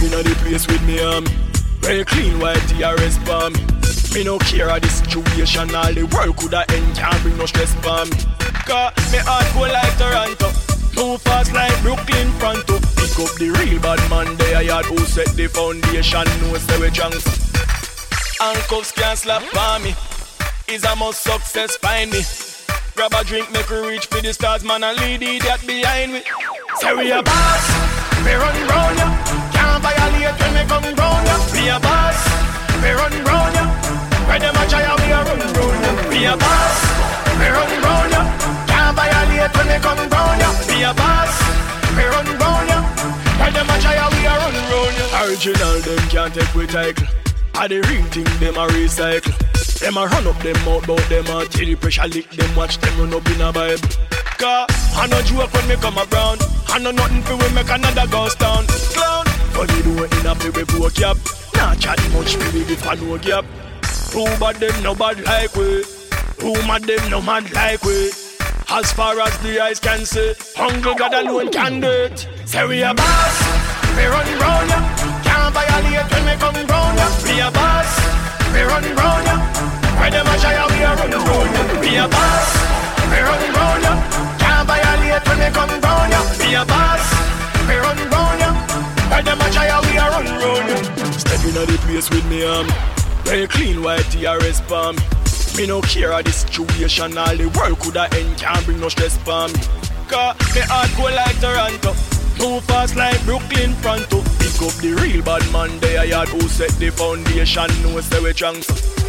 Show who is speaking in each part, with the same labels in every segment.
Speaker 1: Stepping on the place with me very clean white TRS for me. Me no care of the situation, all the world coulda end, can't bring no stress for me. Cause me heart go like Toronto, move fast like Brooklyn Pronto. Pick up the real bad man, they a yard who set the foundation, no say we drunk. Handcuffs can't slap for me, is a must success find me. Grab a drink, make we reach for the stars, man, and lead the idiot behind me. Say we a boss, we run round ya. Can't violate when we come round ya. We a boss, we run round ya. When them a try, we a run round ya. We a boss, we run round ya. Can't violate when we come round ya. We a boss, we run round ya. When them a try, we a run round ya. Original, them can't take we title. A the real thing, them a recycle. Them a run up them out, but them a till the pressure lick them, watch them run up in a Bible. Cause I no joke when me come around, I know nothing for we make another ghost town. Clown, funny do in a play with book cap. Nah chat much for me if I no gap. Who bad them no bad like we, who mad them no mad like we. As far as the eyes can see, hungry God alone can do it. Say we a boss, we run round ya. Can't violate when we come round ya. We a boss, we run round ya. When them a try, we a run round ya. We a boss, we run round ya. Can't violate when we come round ya. We a boss, we run round ya. When them a try, we a run round ya. Stepping on the place with me very clean white TRS for me. Me no care of the situation, all the world coulda end, can't bring no stress for me. Cause me heart go like Toronto, move fast like Brooklyn Pronto. Pick up the real bad man, they a yard who set the foundation, no say we drunk.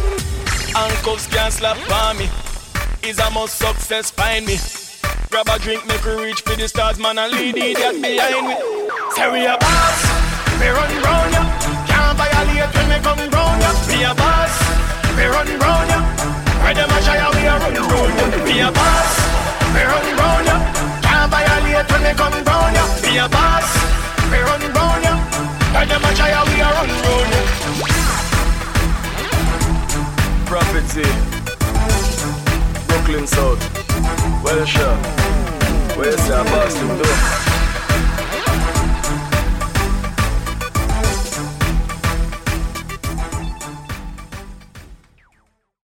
Speaker 1: Handcuffs can't slap for me, is a must success find me. Grab a drink, make we reach for the stars, man, and lead the idiot behind me. Say we a boss, we run round ya. Can't violate when we come round ya. We a boss, we run round ya. When them a try, we a run round ya. We a boss, we run round ya. Can't violate when we come round ya. We a boss, we run round ya. When them a try, we a run round ya. Prophecy, Brooklyn South. Well sure, where's your boss to do?